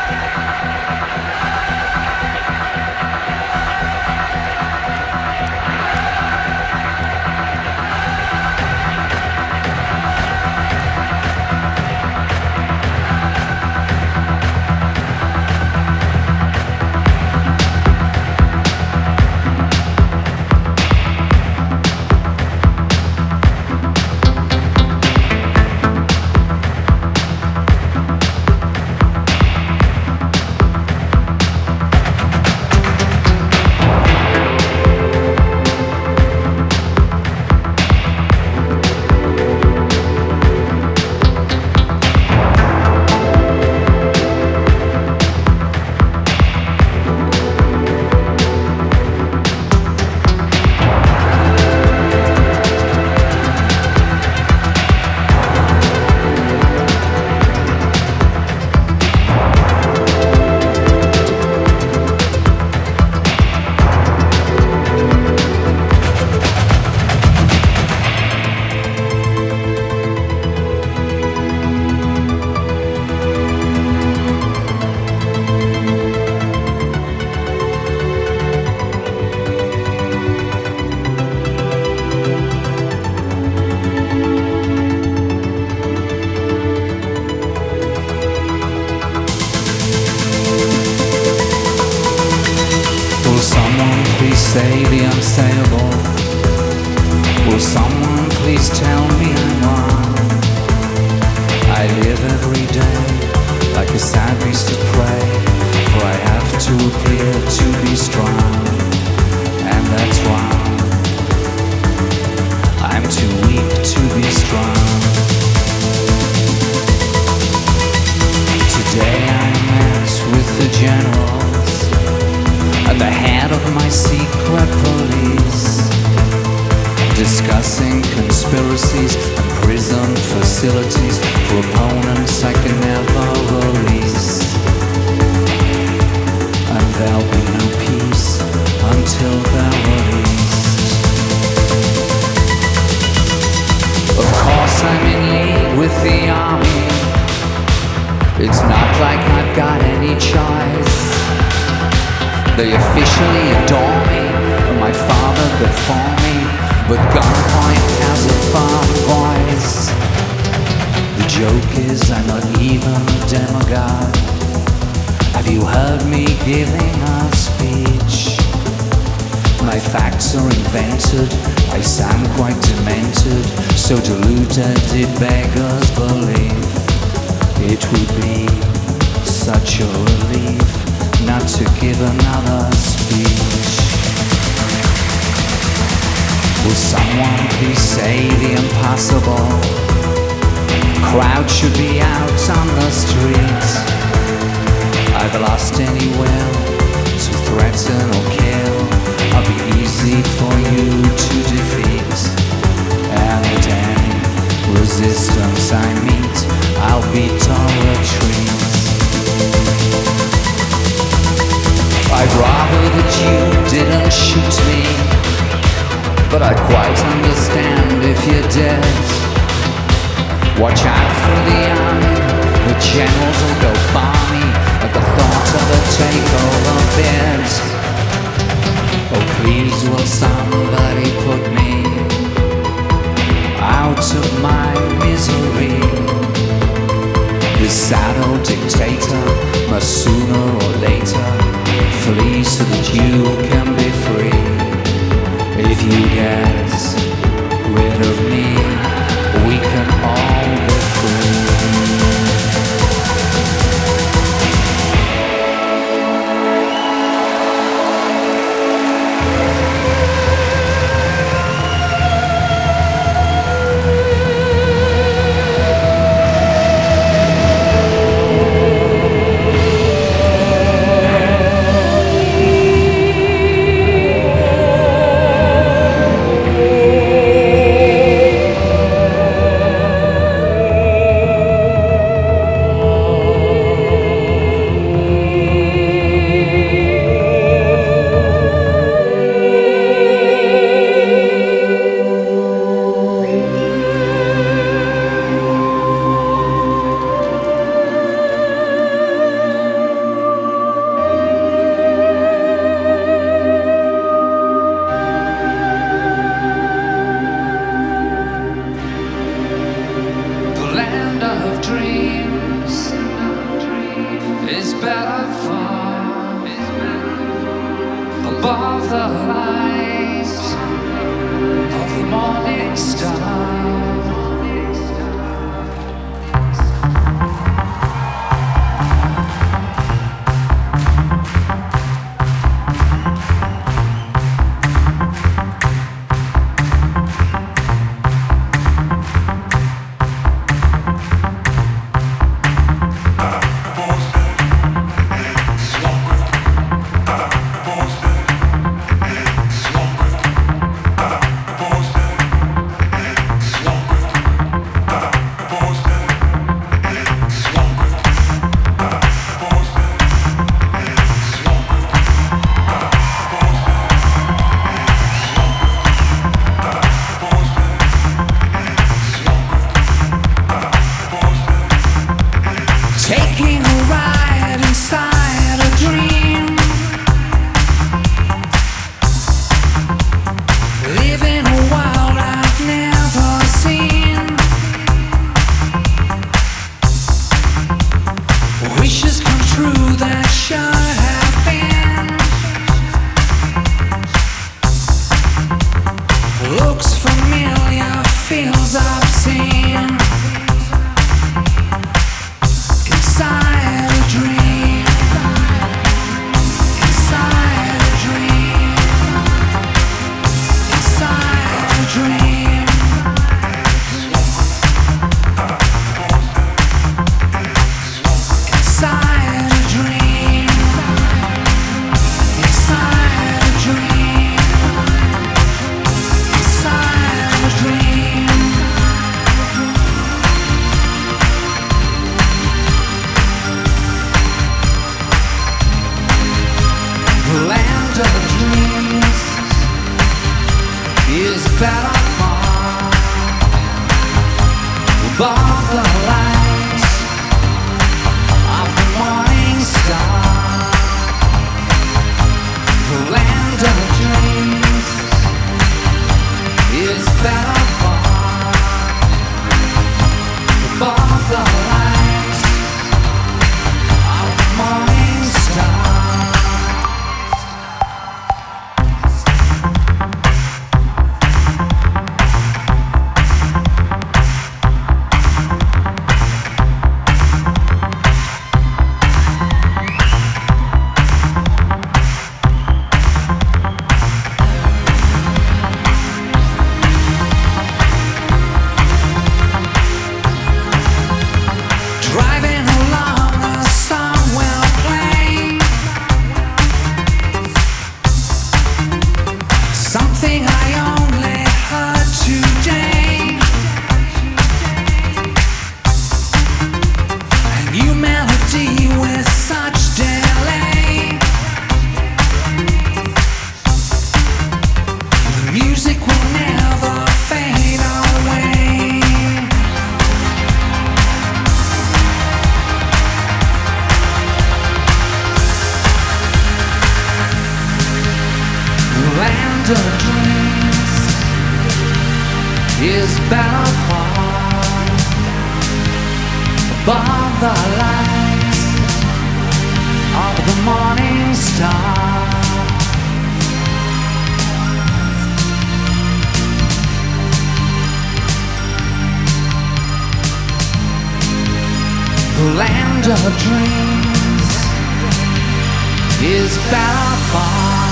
say the unsayable? Will someone please tell me I'm wrong? I live every day like a sad beast of prey, for I have to appear to be strong, and that's wrong. I'm too weak to be strong. Today I met with the generals at the head of my secret police, discussing conspiracies and prison facilities for opponents I can never release. And there'll be no peace until they're released. Of course I'm in league with the army. It's not like I've got any choice. They officially adore me, and my father before me, but gunpoint has a firm voice. The joke is I'm not even a demigod. Have you heard me giving a speech? My facts are invented, I sound quite demented, so deluded it beggars belief. It would be such a relief not to give another speech. Will someone please say the impossible? Crowd should be out on the streets. I've lost any will to threaten or kill. I'll be easy for you to defeat. And at any resistance I meet, I'll beat or retreat. I'd rather that you didn't shoot me, but I quite understand if you're dead. Watch out for the army, the generals will go balmy at the thought of a takeover bid. Oh please will somebody put me out of my misery. This sad old dictator must sooner or later flee so that you can be free. If you get rid of me, we can all be free. is better far above the light of the morning star. The land of dreams is better far